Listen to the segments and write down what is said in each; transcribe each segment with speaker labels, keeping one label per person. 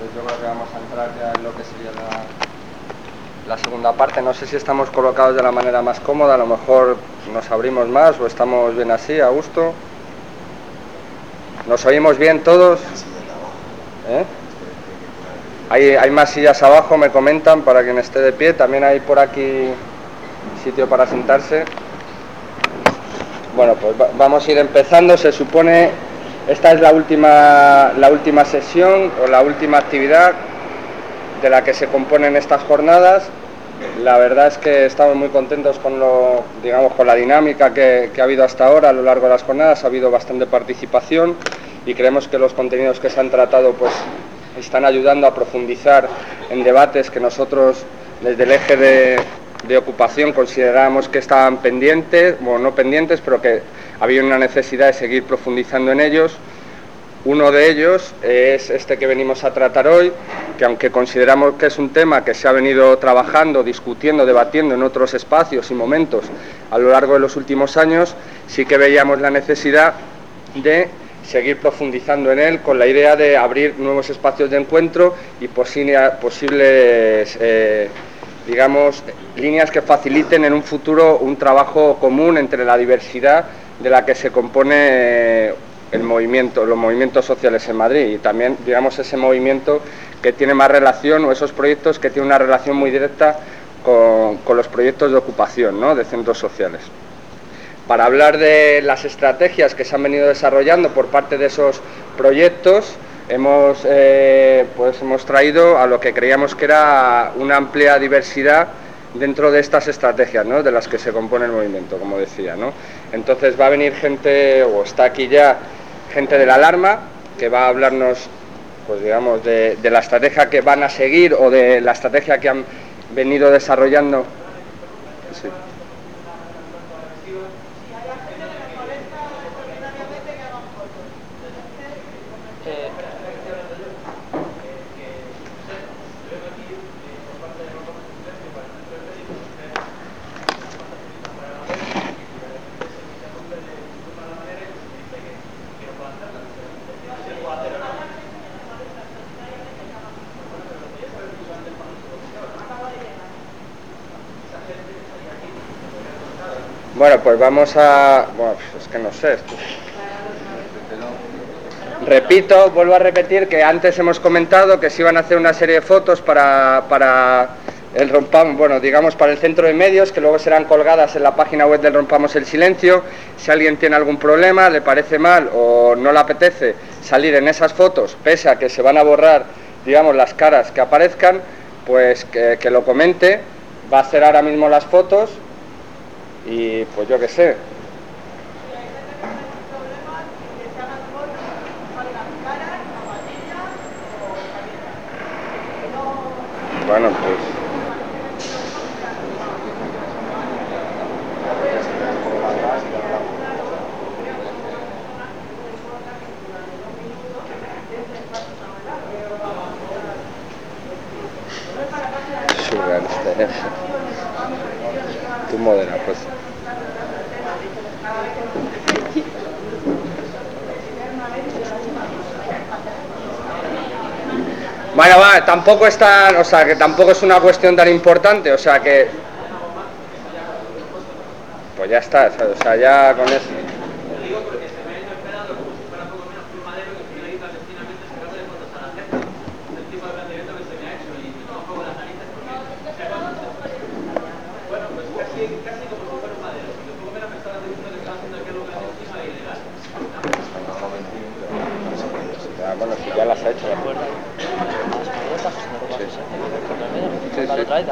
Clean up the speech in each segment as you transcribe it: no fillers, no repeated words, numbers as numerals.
Speaker 1: yo creo que vamos a entrar ya en lo que sería la segunda parte. No sé si estamos colocados de la manera más cómoda, a lo mejor nos abrimos más o estamos bien así, a gusto. ¿Nos oímos bien todos? Hay más sillas abajo, me comentan, para quien esté de pie. También hay por aquí sitio para sentarse. Bueno, pues vamos a ir empezando. Se supone, esta es la última sesión o la última actividad de la que se componen estas jornadas. La verdad es que estamos muy contentos con con la dinámica que ha habido hasta ahora a lo largo de las jornadas. Ha habido bastante participación y creemos que los contenidos que se han tratado pues están ayudando a profundizar en debates que nosotros desde el eje de ocupación considerábamos que estaban pendientes, bueno, no pendientes, pero que había una necesidad de seguir profundizando en ellos. Uno de ellos es este que venimos a tratar hoy, que aunque consideramos que es un tema que se ha venido trabajando, discutiendo, debatiendo en otros espacios y momentos a lo largo de los últimos años, sí que veíamos la necesidad de seguir profundizando en él con la idea de abrir nuevos espacios de encuentro y posibles líneas que faciliten en un futuro un trabajo común entre la diversidad de la que se compone los movimientos sociales en Madrid y también, ese movimiento que tiene más relación, o esos proyectos que tienen una relación muy directa con los proyectos de ocupación, ¿no?, de centros sociales. Para hablar de las estrategias que se han venido desarrollando por parte de esos proyectos, hemos traído a lo que creíamos que era una amplia diversidad dentro de estas estrategias, ¿no?, de las que se compone el movimiento, como decía, ¿no? Entonces va a venir gente, o está aquí ya, gente de la alarma, que va a hablarnos, pues de la estrategia que van a seguir o de la estrategia que han venido desarrollando. Sí. Bueno, pues vamos a... Bueno, es que no sé. Repito, vuelvo a repetir que antes hemos comentado que se iban a hacer una serie de fotos para el Rompamos, para el centro de medios, que luego serán colgadas en la página web del Rompamos el Silencio. Si alguien tiene algún problema, le parece mal o no le apetece salir en esas fotos, pese a que se van a borrar, las caras que aparezcan, pues que lo comente. Va a hacer ahora mismo las fotos. Y pues yo qué sé. Bueno, pues surrealista, tú modera, pues. Bueno, tampoco es tan, que tampoco es una cuestión tan importante, que pues ya está, ya con eso. Bueno, si ya las ha hecho, ¿de acuerdo? Sí.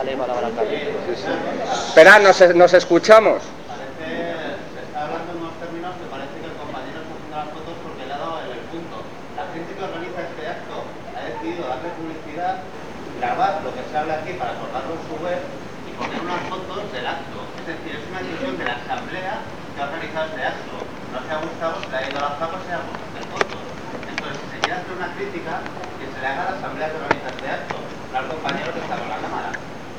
Speaker 1: Espera, ¿nos escuchamos?
Speaker 2: Está hablando en unos términos que parece que el compañero está haciendo las fotos porque le ha dado en el punto. La gente que organiza este acto ha decidido darle publicidad, grabar lo que se habla aquí para colgarlo en su web y poner unas fotos del acto. Es decir, es una decisión de la asamblea que ha organizado este acto. No se ha gustado, se le ha ido a las capas y se ha puesto hacer fotos. Entonces, si se quiere hacer una crítica, que se le haga a la asamblea que organiza este acto, no al compañero que está con la cámara.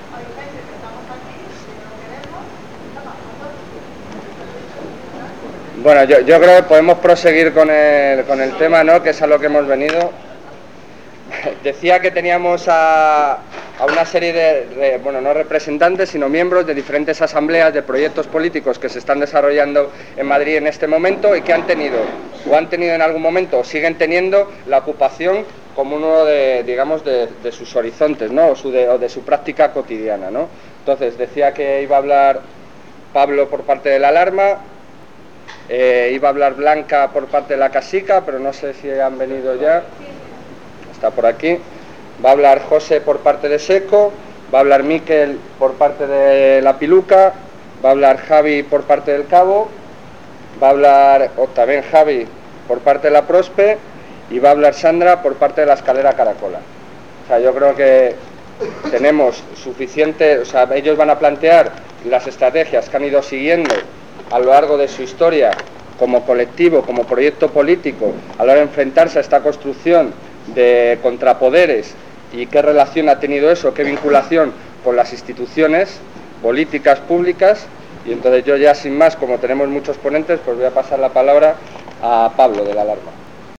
Speaker 1: Bueno, yo creo que podemos proseguir con el tema, ¿no?, que es a lo que hemos venido. decía que teníamos a una serie bueno, no representantes, sino miembros de diferentes asambleas de proyectos políticos que se están desarrollando en Madrid en este momento y que han tenido en algún momento o siguen teniendo la ocupación como uno de, digamos, de sus horizontes, ¿no? o de su práctica cotidiana, ¿no? Entonces, decía que iba a hablar Pablo por parte de la Alarma, iba a hablar Blanca por parte de la Casica, pero no sé si han venido ya. Está por aquí. Va a hablar José por parte de Seco, va a hablar Miquel por parte de La Piluca, va a hablar Javi por parte del Cabo, va a hablar también Javi por parte de la Prospe y va a hablar Sandra por parte de la Escalera Caracola. O sea, yo creo que tenemos suficiente, o sea, ellos van a plantear las estrategias que han ido siguiendo a lo largo de su historia como colectivo, como proyecto político, a la hora de enfrentarse a esta construcción de contrapoderes y qué relación ha tenido eso, qué vinculación con las instituciones políticas públicas. Y entonces yo ya sin más, como tenemos muchos ponentes, pues voy a pasar la palabra a Pablo de la Alarma.